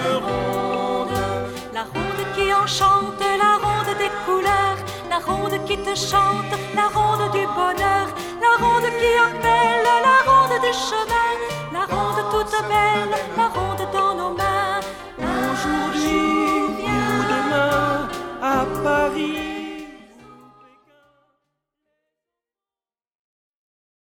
ronde. La ronde qui enchante, la ronde des couleurs, la ronde qui te chante, la ronde du bonheur, la ronde qui appelle, la ronde du chemin, la ronde toute belle, la ronde dans nos